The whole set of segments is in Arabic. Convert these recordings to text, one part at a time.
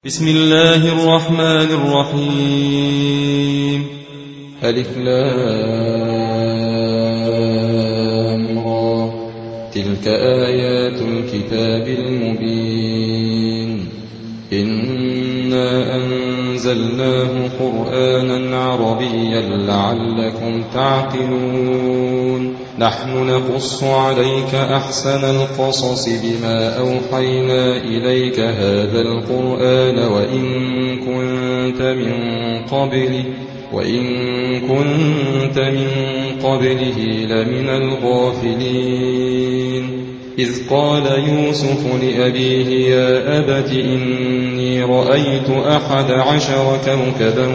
بسم الله الرحمن الرحيم. ألف لام را تلك آيات الكتاب المبين إنا أنزلناه قرآنا عربيا لعلكم تعقلون نحن نقص عليك أحسن القصص بما أوحينا إليك هذا القرآن وإن كنت من قبله لمن الغافلين إذ قال يوسف لأبيه يا أبت إني رأيت 11 كوكبا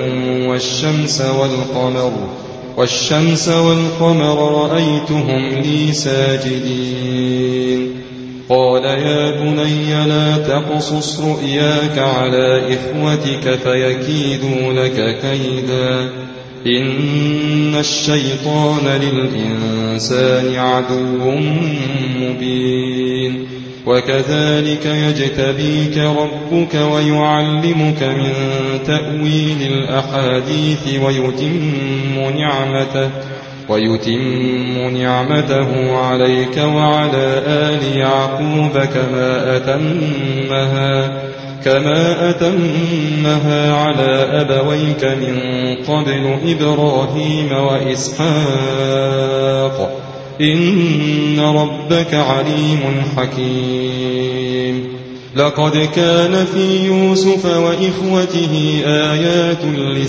والشمس والقمر رأيتهم لي ساجدين قال يا بني لا تقصص رؤياك على إخوتك فيكيدوا لك كيدا إن الشيطان للإنسان عدو مبين وكذلك يجتبيك ربك ويعلمك من تأويل الأحاديث ويتم نعمته عليك وعلى آل يعقوب كما أتمها على أبويك من قبل إبراهيم وإسحاق إن ربك عليم حكيم لقد كان في يوسف وإخوته آيات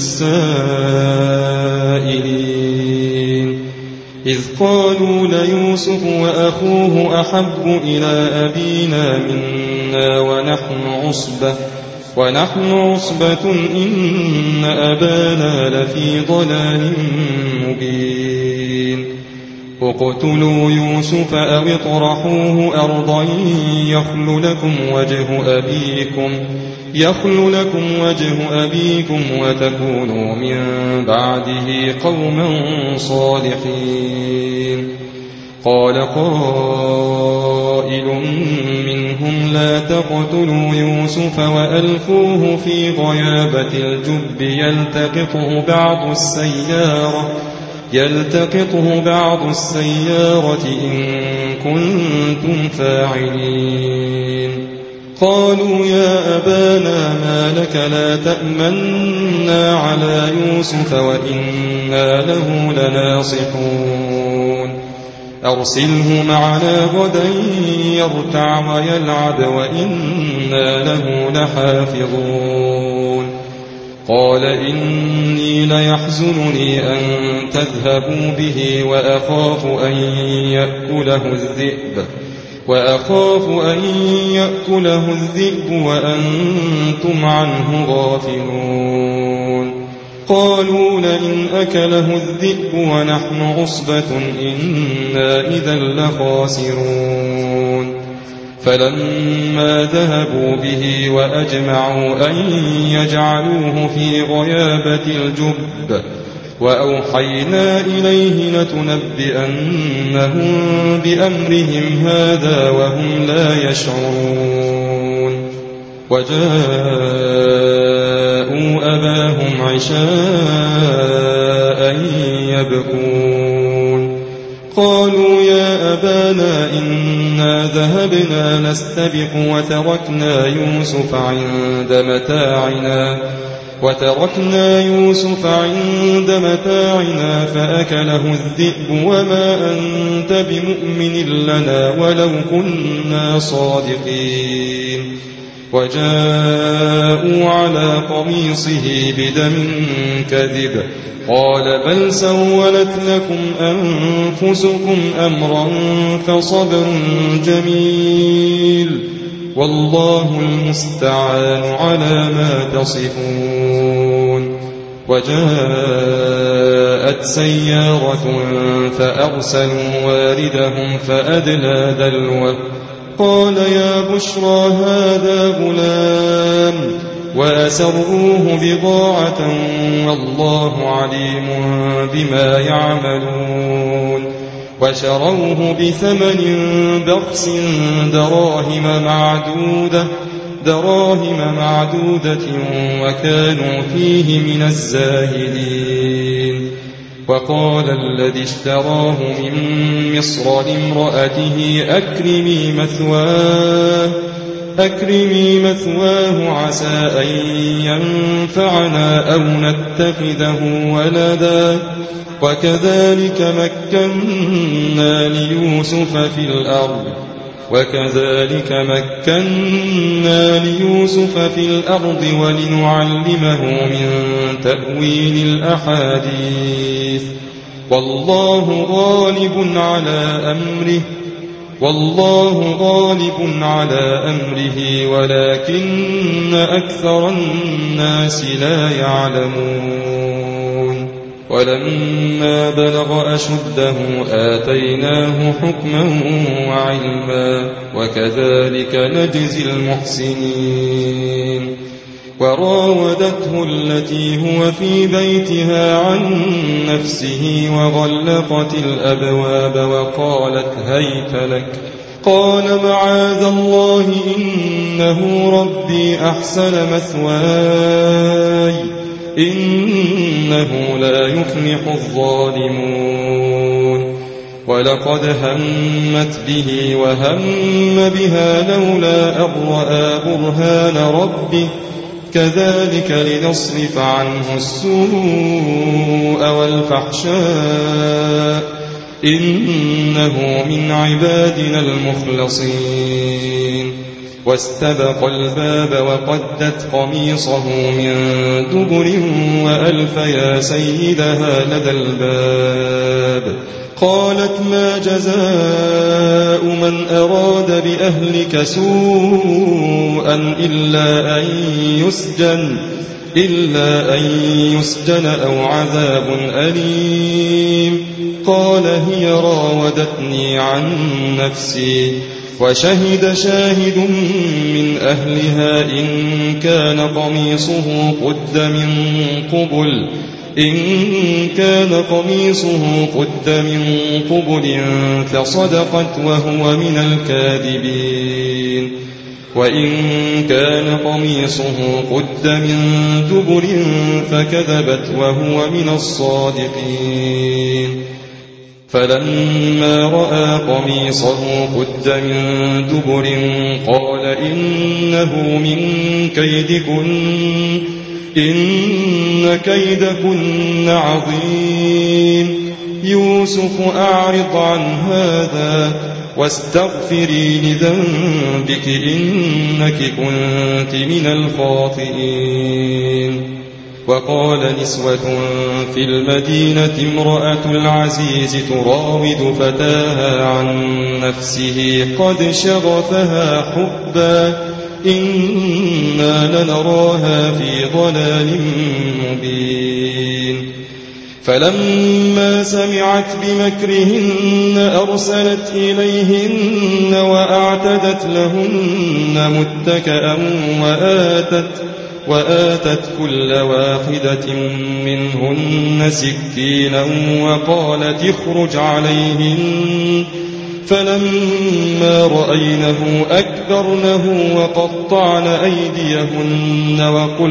للسائلين إذ قالوا ليوسف وأخوه أحب إلى أبينا منا ونحن عصبة إن أبانا لفي ضلال مبين اقتلوا يوسف أو اطرحوه أرضا يخل لكم وجه أبيكم وتكونوا من بعده قوما صالحين قال قائل منهم لا تقتلوا يوسف وألقوه في غيابة الجب يلتقطه بعض السيارة إن كنتم فاعلين قالوا يا أبانا ما لك لا تأمنا على يوسف وإنا له لناصحون أرسله معنا غدا يرتع ويلعب وإنا له لحافظون قال إني ليحزنني أن تذهبوا به وأخاف أن يأكله الذئب وأنتم عنه غافلون قالوا لئن أكله الذئب ونحن عصبة إنا إذا لخاسرون فلما ذهبوا به وأجمعوا أن يجعلوه في غيابة الجب وأوحينا إليه لتنبئنهم بأمرهم هذا وهم لا يشعرون وجاءوا أباهم عشاء يبكون قالوا يا أبانا إنا ذهبنا نستبق وتركنا يوسف عند متاعنا فأكله الذئب وما أنت بمؤمن لنا ولو كنا صادقين وجاءوا على قميصه بدم كذب قال بل سولت لكم أنفسكم أمرا فصبر جميل والله المستعان على ما تصفون وجاءت سيارة فأرسلوا واردهم فأدلى دلوه قال يا بشرى هذا غلام وأسروه بضاعة والله عليم بما يعملون وشروه بثمن بخس دراهم معدودة دراهم معدودة وكانوا فيه من الزاهدين. وقال الذي اشتراه من مصر لامرأته أكرمي مثواه عسى أن ينفعنا أو نتخذه ولدا وكذلك مكنا ليوسف في الأرض ولنعلمه من تأويل الأحاديث والله غالب على أمره ولكن أكثر الناس لا يعلمون. ولما بلغ أشده آتيناه حكما وعلما وكذلك نجزي المحسنين. وراودته التي هو في بيتها عن نفسه وغلقت الأبواب وقالت هيت لك قال معاذ الله إنه ربي أحسن مثواي إنه لا يفلح الظالمون. ولقد همت به وهم بها لولا أن رأى برهان ربه كذلك لنصرف عنه السوء والفحشاء إنه من عبادنا المخلصين. واستبق الباب وقدت قميصه من دبر وألف يا سيدها لدى الباب قالت ما جزاء من أراد بأهلك سوءا إلا أن يسجن أو عذاب أليم. قال هي راودتني عن نفسي وشهد شاهد من أهلها إن كان قميصه قد من قبل فصدقت وهو من الكاذبين وإن كان قميصه قد من دبر فكذبت وهو من الصادقين. فلما رأى قميصه قد من دبر قال إنه من كيدكن إن كيدكن عظيم. يوسف أعرض عن هذا واستغفري لذنبك إنك كنت من الخاطئين. وقال نسوة في المدينة امرأة العزيز تراود فتاها عن نفسه قد شغفها حبا إنا لنراها في ضلال مبين. فلما سمعت بمكرهن أرسلت إليهن وأعتدت لهن متكئا وآتت كل واحدة منهن سكينا وقالت اخرج عليهن. فلما رأينه أكبرنه وقطعن أيديهن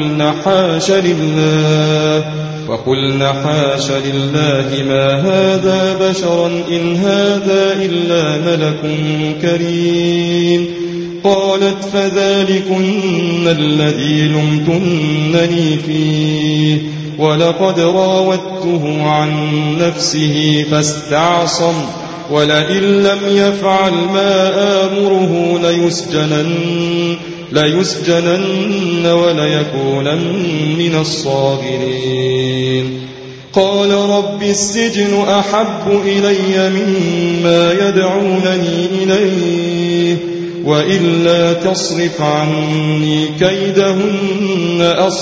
وقلن حاش لله ما هذا بشرا إن هذا إلا ملك كريم. قالت فذلكن الذي لمتنني فيه ولقد راودته عن نفسه فاستعصم ولئن لم يفعل ما آمره ليسجنن وليكونن من الصاغرين. قال رب السجن أحب إلي مما يدعونني إليه وإلا تصرف عني كيدهن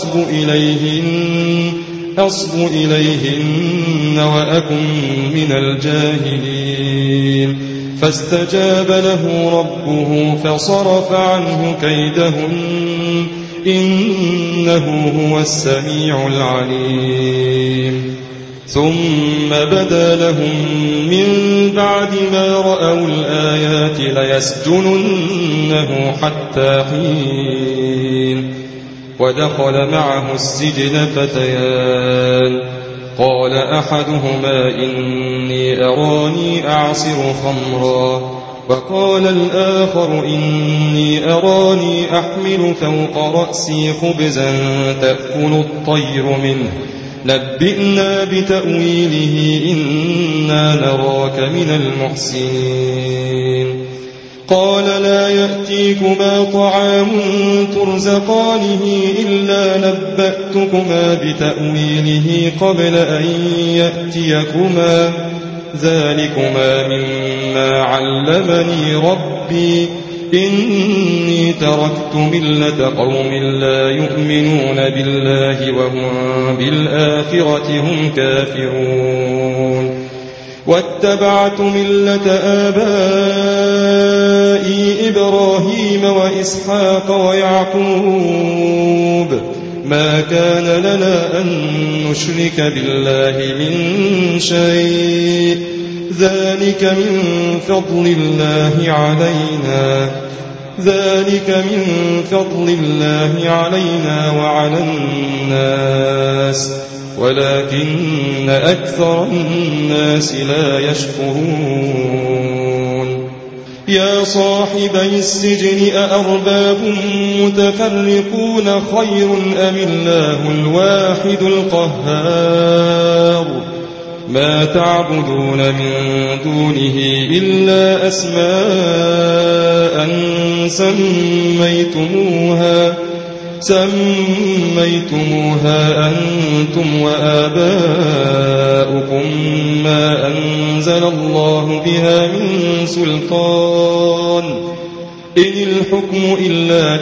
أصب إليهن وأكن من الجاهلين. فاستجاب له ربه فصرف عنه كيدهن إنه هو السميع العليم. ثم بدا لهم من بعد ما رأوا الآيات ليسجننه حتى حين. ودخل معه السجن فتيان، قال أحدهما إني أراني أعصر خمرا، وقال الآخر إني أراني أحمل فوق رأسي خبزا تأكل الطير منه، نبئنا بتأويله إنا نراك من المحسنين. قال لا يأتيكما طعام ترزقانه إلا نبأتكما بتأويله قبل أن يأتيكما، ذلكما مما علمني ربي، إني تركت ملة قوم لا يؤمنون بالله وهم بالآخرة هم كافرون. واتبعت ملة آبائي إبراهيم وإسحاق ويعقوب، ما كان لنا أن نشرك بالله من شيء، ذلك من فضل الله علينا وعلى الناس، ولكن أكثر الناس لا يشكرون. يا صاحبي السجن أأرباب متفرقون خير أم الله الواحد القهار؟ ما تعبدون من دونه إلا أسماء سميتموها أنتم وآباؤكم ما أنزل الله بها من سلطان، إن الحكم إلا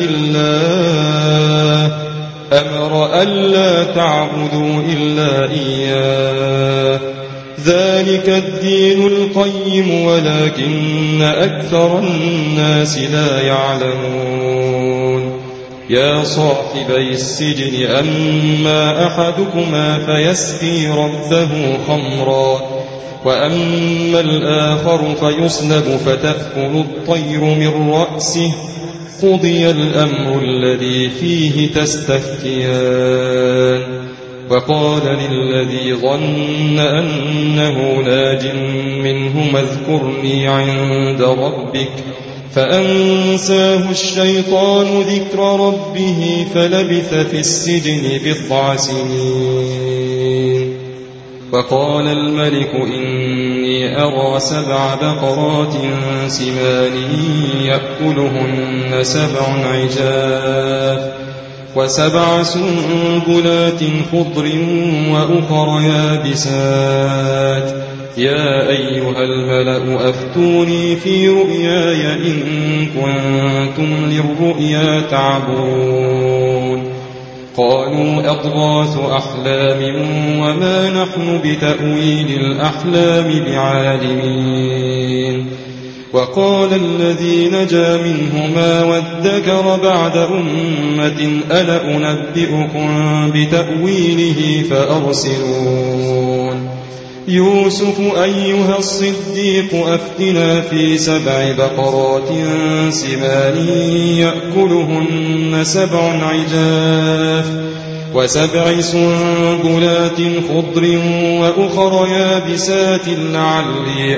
لله، أمر ألا تعبدوا إلا إياه، ذلك الدين القيم ولكن أكثر الناس لا يعلمون. يا صاحبي السجن أما أحدكما فيسقي ربه خمرا، وأما الآخر فيصلب فتأكل الطير من رأسه، قضي الأمر الذي فيه تستفتيان. وقال للذي ظن أنه ناج منهما اذكرني عند ربك، فأنساه الشيطان ذكر ربه فلبث في السجن 9 سنين. وقال الملك إني أرى 7 بقرات سمان يأكلهن 7 عجاف، و7 سنبلات خضر وأخر يابسات، يا أيها الملأ أفتوني في رؤياي إن كنتم للرؤيا تعبرون. قالوا أضغاث أحلام وما نحن بتأويل الأحلام بعالمين. وقال الذي نجا منهما وادكر بعد أمة أنا أنبئكم بتأويله فأرسلون. يوسف أيها الصديق أفتنا في 7 بقرات سمان يأكلهن 7 عجاف، و7 سنبلات خضر وأخر يابسات لعلي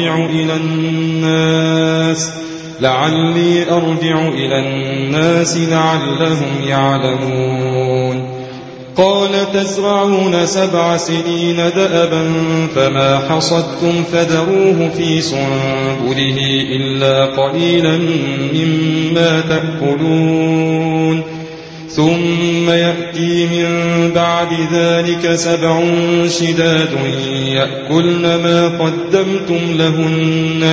أرجع إلى الناس لعلهم يعلمون. قال تزرعون 7 سنين دأبا فما حصدتم فذروه في سنبله إلا قليلا مما تأكلون، ثم يأتي من بعد ذلك 7 شداد يأكلن ما قدمتم لهن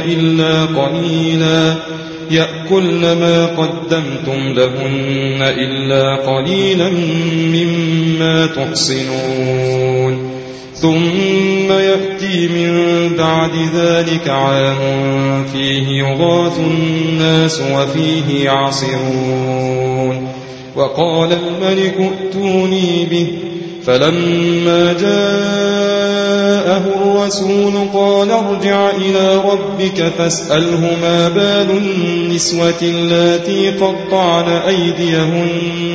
إلا قليلا مما تحصنون. ثم يأتي من بعد ذلك عام فيه يغاث الناس وفيه يعصرون. وقال الملك ائتوني به، فلما جاء جاءه الرسول قال ارجع إلى ربك فاسأله ما بال النسوة اللاتي قطعن أيديهن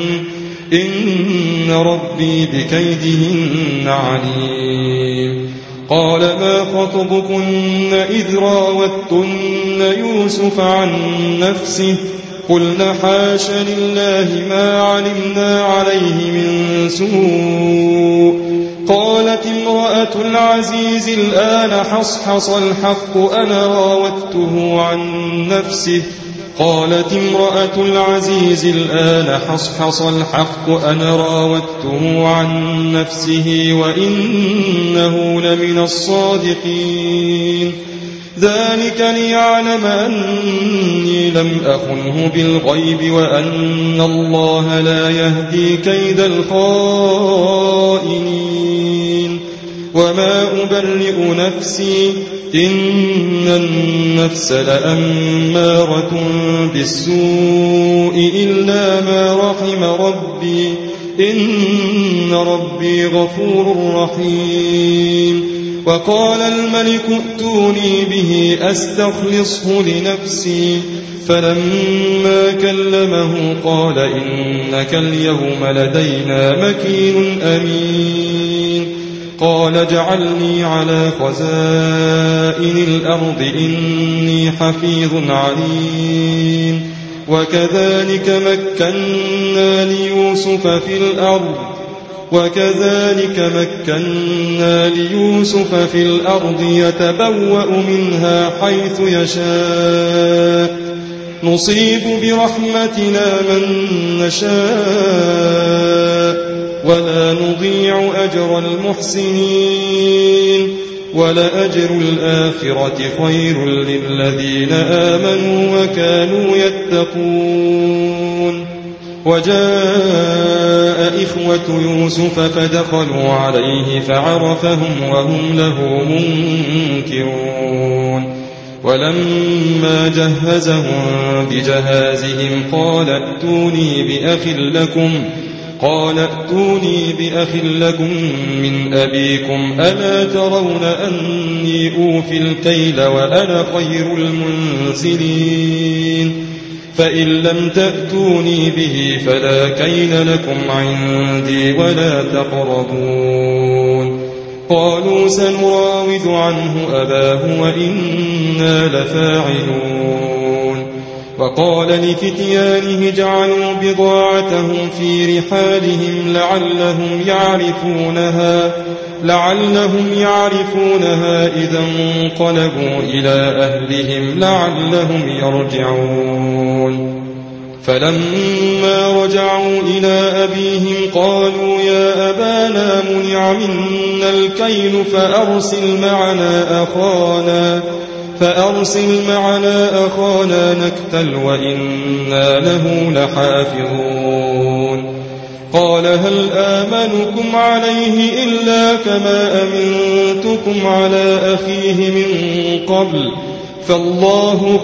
إن ربي بكيدهن عليم. قال ما خطبكن إذ راوتن يوسف عن نفسه قلنا حاش لله ما علمنا عليه من سوء. قالت امرأة العزيز الآن حصحص الحق أنا راودته عن نفسه قالت امرأة العزيز الآن حصحص الحق أنا راودته عن نفسه وإنه لمن الصادقين. ذلك ليعلم أني لم أخنه بالغيب وأن الله لا يهدي كيد الخائنين. وما أبرئ نفسي إن النفس لأمارة بالسوء إلا ما رحم ربي إن ربي غفور رحيم. وقال الملك ائتوني به أستخلصه لنفسي فلما كلمه قال إنك اليوم لدينا مكين أمين. قال اجعلني على خزائن الأرض إني حفيظ عليم. وكذلك مكنا ليوسف في الأرض يتبوأ منها حيث يشاء نصيب برحمتنا من نشاء ولا نضيع أجر المحسنين. ولأجر الآخرة خير للذين آمنوا وكانوا يتقون. وجاء إخوة يوسف فدخلوا عليه فعرفهم وهم له منكرون. ولما جهزهم بجهازهم قال ائتوني بأخ لكم من أبيكم ألا ترون أني أوفي الكيل وأنا خير المنزلين. فإن لم تأتوني به فلا كيل لكم عندي ولا تقربون. قالوا سنراود عنه أباه وإنا لفاعلون. وقال لفتيانه جعلوا بضاعتهم في رحالهم لعلهم يعرفونها إذا انقلبوا إلى أهلهم لعلهم يرجعون. فلما رجعوا إلى أبيهم قالوا يا أبانا منع منا الكيل فأرسل معنا أخانا نكتل وإنا له لحافظون. قال هل آمنكم عليه إلا كما أمنتكم على أخيه من قبل فالله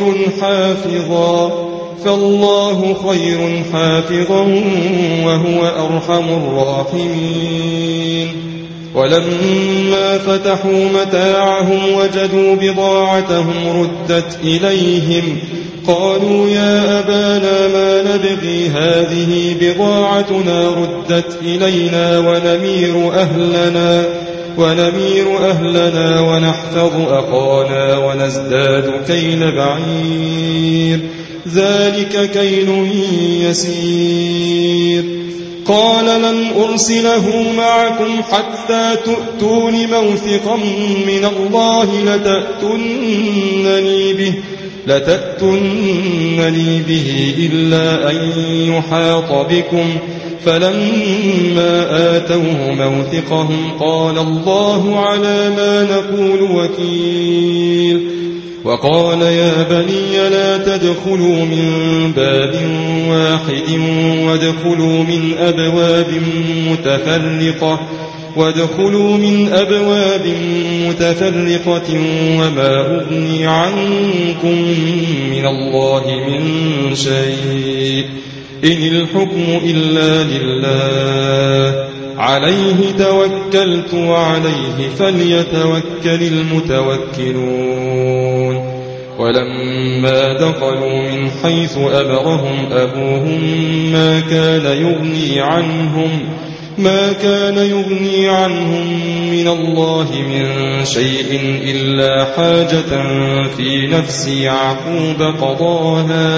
خير حافظا وهو أرحم الراحمين. ولما فتحوا متاعهم وجدوا بضاعتهم ردت إليهم قالوا يا أبانا ما نبغي هذه بضاعتنا ردت إلينا ونمير أهلنا ونحفظ أخانا ونزداد كيل بعير ذلك كيل يسير. قال لن أرسله معكم حتى تؤتون موثقا من الله لتأتونني به إلا أن يحاط بكم. فلما آتوه موثقهم قال الله على ما نقول وكيل. وقال يا بني لا تدخلوا من باب واحد وادخلوا من أبواب متفرقة وما أغني عنكم من الله من شيء إن الحكم إلا لله عليه توكلت وعليه فليتوكل المتوكلون ولما دخلوا من حيث أمرهم أبوهم ما كان يغني عنهم من الله من شيء إلا حاجة في نفس يعقوب قضاها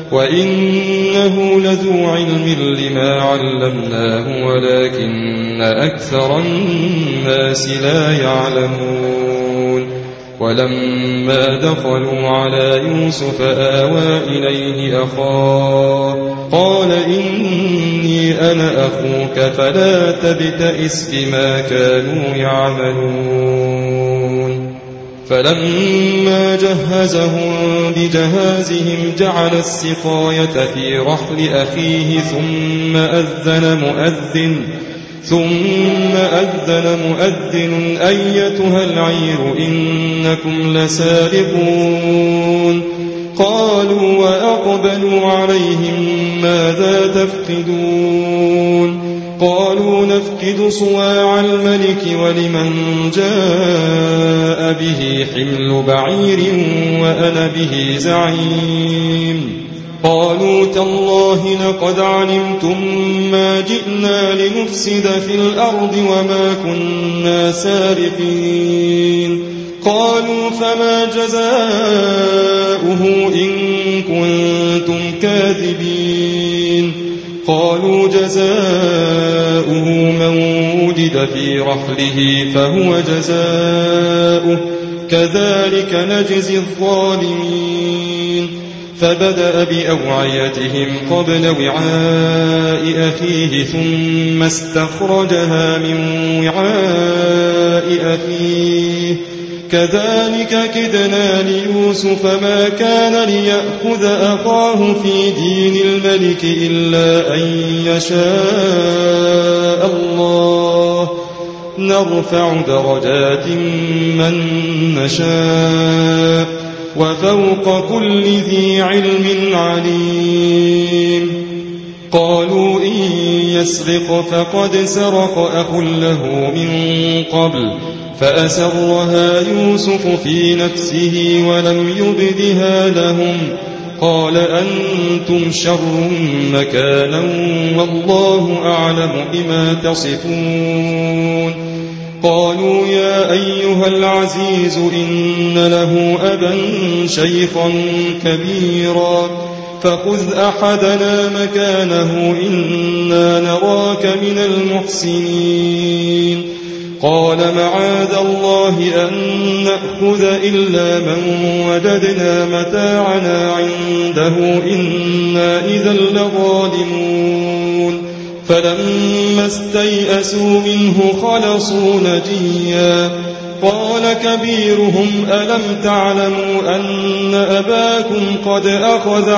وإنه لذو علم لما علمناه ولكن أكثر الناس لا يعلمون ولما دخلوا على يوسف آوى إليه أخاه قال إني أنا أخوك فلا تبتئس بما كانوا يعملون فلما جهزهم بجهازهم جعل السقاية في رحل أخيه ثم أذن مؤذن أيتها العير إنكم لسارقون قالوا وأقبلوا عليهم ماذا تفقدون قالوا نفقد صواع الملك ولمن جاء به حمل بعير وأنا به زعيم قالوا تالله لقد علمتم ما جئنا لنفسد في الأرض وما كنا سارقين قالوا فما جزاؤه إن كنتم كاذبين قالوا جزاؤه من وجد في رحله فهو جزاؤه كذلك نجزي الظالمين فبدأ بأوعيتهم قبل وعاء أخيه ثم استخرجها من وعاء أخيه كذلك كدنا ليوسف ما كان ليأخذ أخاه في دين الملك إلا أن يشاء الله نرفع درجات من نشاء وفوق كل ذي علم عليم قالوا إن يسرق فقد سرق أخ له من قبل فأسرها يوسف في نفسه ولم يبدها لهم قال أنتم شر مكانا والله أعلم بما تصفون قالوا يا أيها العزيز إن له أبا شيخا كبيرا فخذ أحدنا مكانه إنا نراك من المحسنين قال معاذ الله أن نأخذ إلا من وجدنا متاعنا عنده إنا إذا لظالمون فلما استيئسوا منه خلصوا نجيا قال كبيرهم ألم تعلموا أن أباكم قد أخذ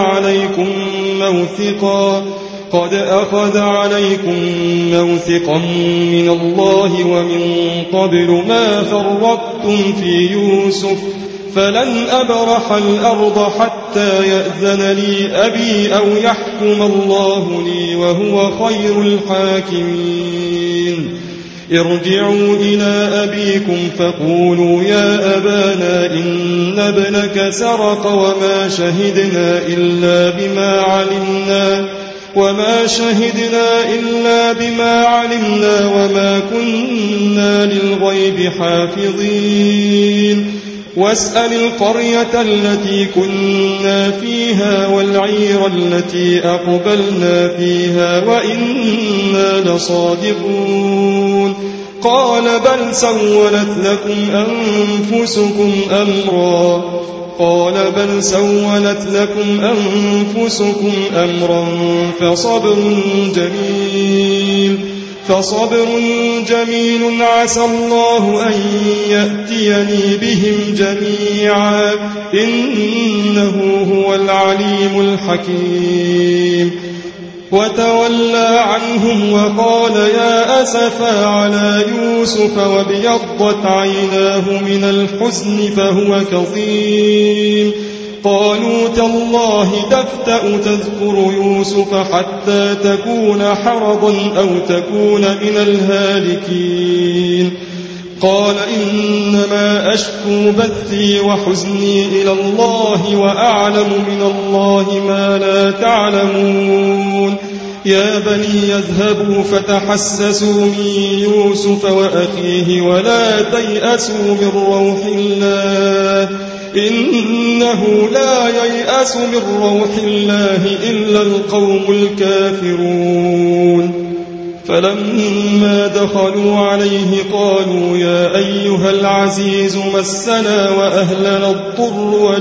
عليكم موثقا من الله ومن قبل ما فرطتم في يوسف فلن أبرح الأرض حتى يأذن لي أبي أو يحكم الله لي وهو خير الحاكمين ارجعوا إلى أبيكم فقولوا يا أبانا إن ابنك سرق وما شهدنا إلا بما علمنا وما كنا للغيب حافظين واسأل القرية التي كنا فيها والعير التي أقبلنا فيها وإنا لصادقون قال بل سولت لكم أنفسكم أمرا فصبر جميل عسى الله أن يأتيني بهم جميعا إنه هو العليم الحكيم وتولى عنهم وقال يا أسفا على يوسف وابيضت عيناه من الحزن فهو كظيم قالوا تالله تفتأ تذكر يوسف حتى تكون حرضا أو تكون من الهالكين قال إنما أشكو بثي وحزني إلى الله وأعلم من الله ما لا تعلمون يا بني يذهبوا فتحسسوا من يوسف وأخيه ولا تيأسوا من روح الله إنه لا ييأس من روح الله إلا القوم الكافرون فلما دخلوا عليه قالوا يا أيها العزيز مسنا وأهلنا الضر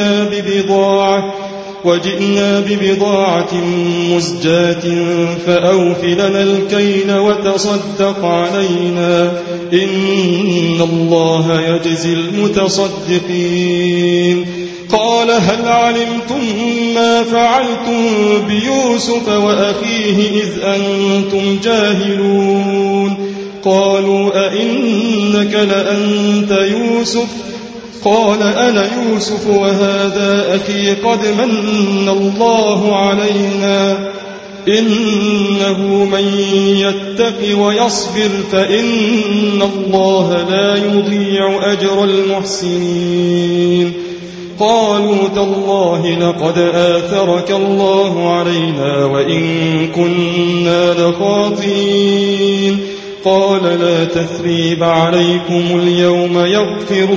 وجئنا ببضاعة مزجاة فأوف لنا الكيل وتصدق علينا إن الله يجزي المتصدقين قال هل علمتم ما فعلتم بيوسف وأخيه إذ أنتم جاهلون قالوا أئنك لأنت يوسف قال أنا يوسف وهذا أخي قد من الله علينا إنه من يتق ويصبر فإن الله لا يضيع أجر المحسنين قالوا تالله لقد آثرك الله علينا وإن كنا لخاطئين قال لا تثريب عليكم اليوم يغفر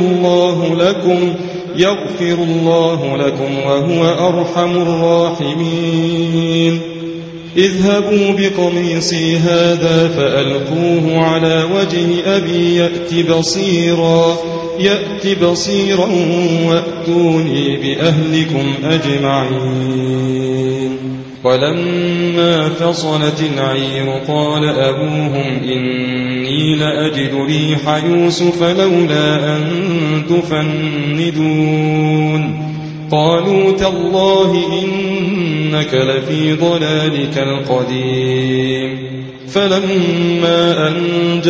الله لكم وهو أرحم الراحمين اذهبوا بقميصي هذا فألقوه على وجه أبي يأت بصيرا وأتوني بأهلكم أجمعين ولما فصلت العير قال أبوهم إني لأجد ريح يوسف لولا أن تفندون قالوا تالله إنك لفي ضلالك القديم فلما أن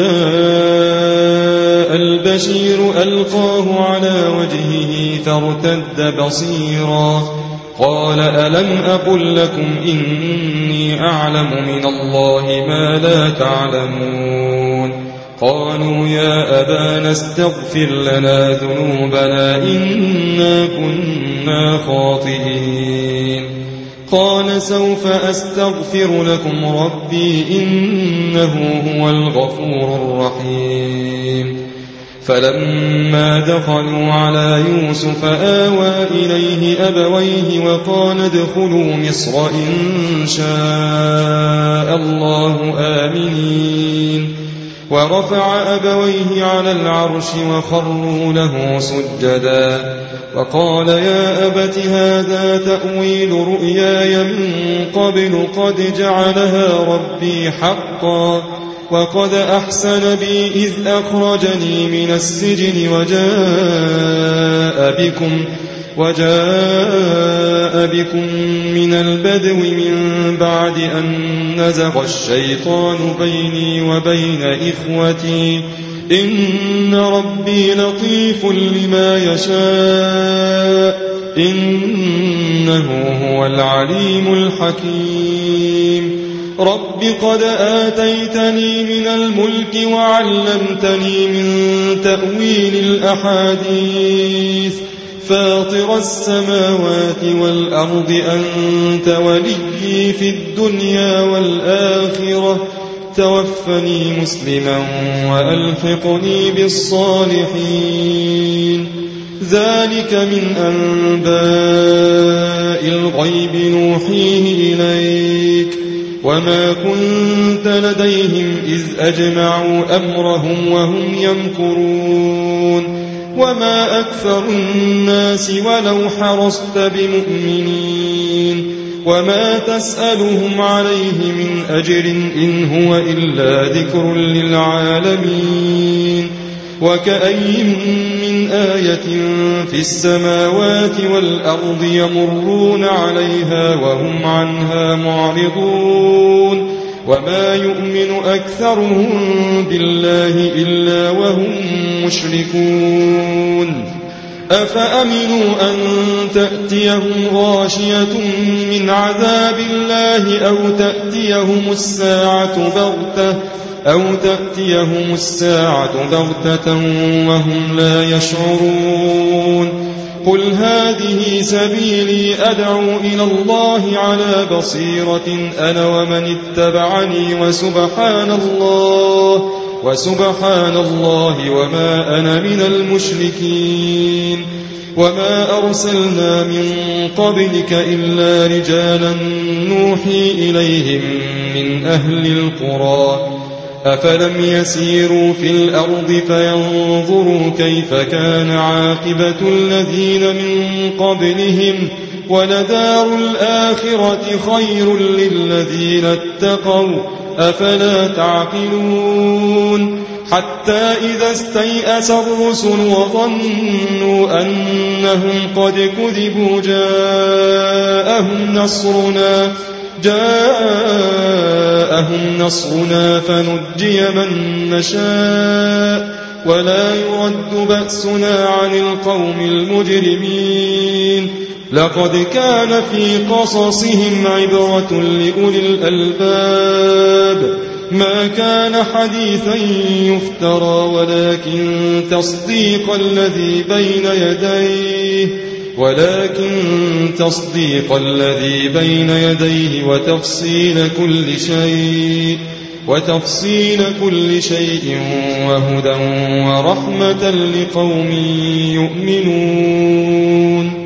جاء البشير ألقاه على وجهه فارتد بصيرا قال ألم أقل لكم إني أعلم من الله ما لا تعلمون قالوا يا أبانا استغفر لنا ذنوبنا إنا كنا خاطئين قال سوف أستغفر لكم ربي إنه هو الغفور الرحيم فلما دخلوا على يوسف آوى إليه أبويه وقال ادخلوا مصر إن شاء الله آمنين ورفع أبويه على العرش وخروا له سجدا وقال يا أبت هذا تأويل رؤياي من قبل قد جعلها ربي حقا وقد أحسن بي إذ أخرجني من السجن وجاء بكم من البدو من بعد أن نزغ الشيطان بيني وبين إخوتي إن ربي لطيف لما يشاء إنه هو العليم الحكيم رب قد آتيتني من الملك وعلمتني من تأويل الأحاديث فاطر السماوات والأرض أنت وليي في الدنيا والآخرة توفني مسلما وألحقني بالصالحين ذلك من أنباء الغيب نوحيه إليك وما كنت لديهم إذ أجمعوا أمرهم وهم يمكرون وما أكثر الناس ولو حرصت بمؤمنين وما تسألهم عليه من أجر إن هو إلا ذكر للعالمين وكأي من آية في السماوات والأرض يمرون عليها وهم عنها معرضون وما يؤمن أكثرهم بالله إلا وهم مشركون أفأمنوا أن تأتيهم غاشية من عذاب الله أو تأتيهم الساعة بغتة وهم لا يشعرون قل هذه سبيلي أدعو إلى الله على بصيرة أنا ومن اتبعني وسبحان الله وما أنا من المشركين وما أرسلنا من قبلك إلا رجالا نوحي إليهم من أهل القرى أفلم يسيروا في الأرض فينظروا كيف كان عاقبة الذين من قبلهم ولدار الآخرة خير للذين اتقوا أفلا تعقلون حتى إذا استيأس الرسل وظنوا أنهم قد كذبوا جاءهم نصرنا فنجي من نشاء ولا يرد بأسنا عن القوم المجرمين لقد كان في قصصهم عبرة لأولي الألباب ما كان حديثا يفترى ولكن تصديق الذي بين يديه وتفصيل كل شيء وهدى ورحمة لقوم يؤمنون